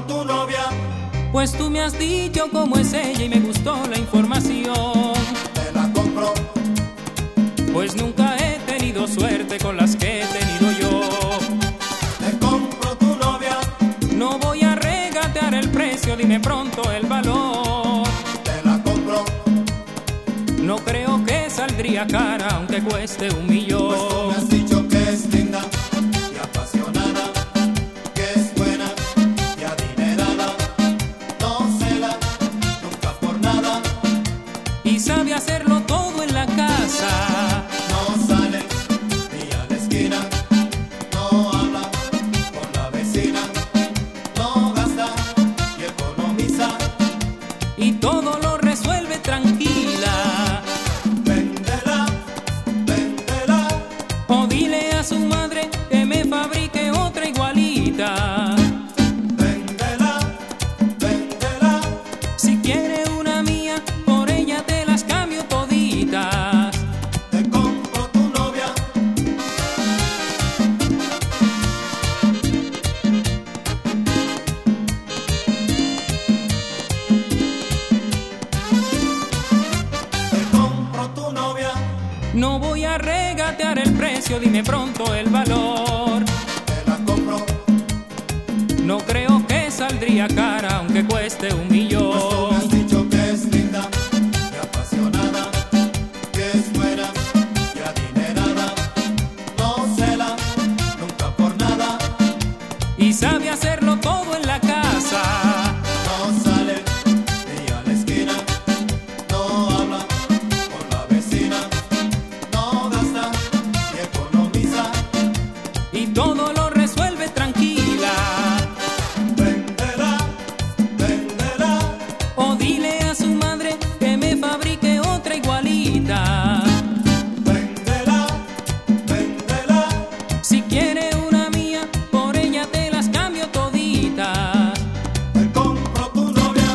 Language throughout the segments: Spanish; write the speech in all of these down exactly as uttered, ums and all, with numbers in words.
tu novia. Pues tú me has dicho cómo es ella y me gustó la información. Te la compro. Pues nunca he tenido suerte con las que he tenido yo. Te compro tu novia. No voy a regatear el precio, dime pronto el valor. Te la compro. No creo que saldría cara aunque cueste un millón. Pues tú me has dicho que es linda y apasionada, que es buena y adinerada. No cela nunca por nada y sabe hacerlo todo en la casa. No sale ni a la esquina, no habla con la vecina, no gasta y economiza, y todo lo resuelve tranquila. Véndela, véndela, O dile a su madre que me fabrique otra igualita. véndela, véndela. Si quiere una mía, por ella te las cambio toditas. Te compro tu novia. Te compro tu novia. No voy a regatear el precio, dime pronto el valor. Te la compro. No creo que saldría cara aunque cueste un Pues tú me millón. has dicho que es linda y apasionada, que es buena y adinerada. No cela nunca por nada. Y sabe hacerlo todo en la casa. No sale ni a la esquina, no habla con la vecina, no gasta y economiza. Y todo lo resuelve tranquila. Véndela, véndela, O dile a su madre que me fabrique otra igualita. véndela, véndela. Si quiere una mía, por ella te las cambio toditas. Te compro tu novia.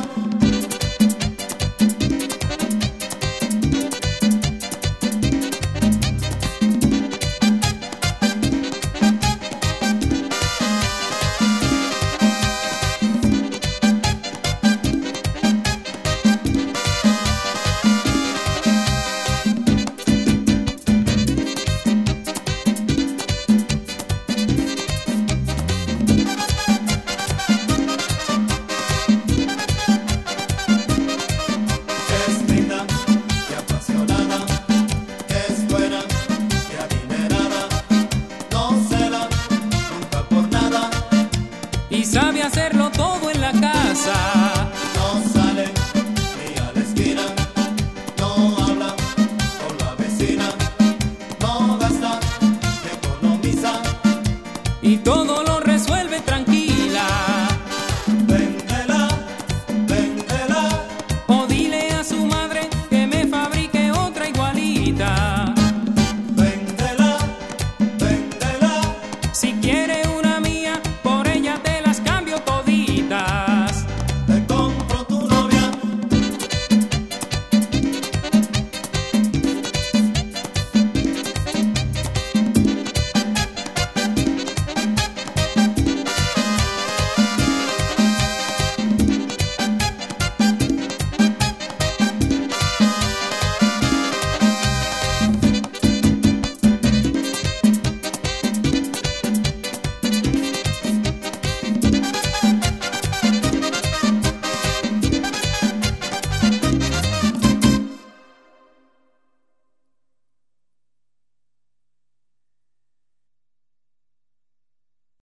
Es linda y apasionada, es buena y adinerada. No cela nunca por nada. Y sabe hacerlo todo en la casa. No sale